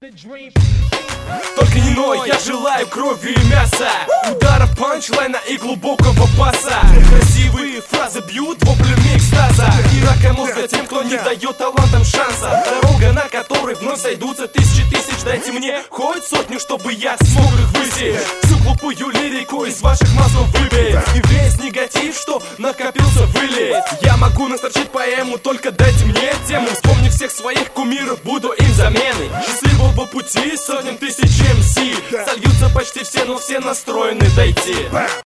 Только не ной, я желаю крови и мяса, ударов панчлайна и глубокого баса. Красивые фразы бьют воплями экстаза и рака мозга тем, кто не дает талантам шанса. Дорога, на которой вновь сойдутся тысячи тысяч. Дайте мне хоть сотню, чтобы я смог их выйти. Всю глупую лирику из ваших мозгов выбить и весь негатив, что накопился, вылить. Я могу настрочить поэму, только дайте мне тему. Вспомнив всех своих кумиров, буду им заменой. Счастливого пути сотням тысяч МС. Сольются почти все, но все настроены дойти.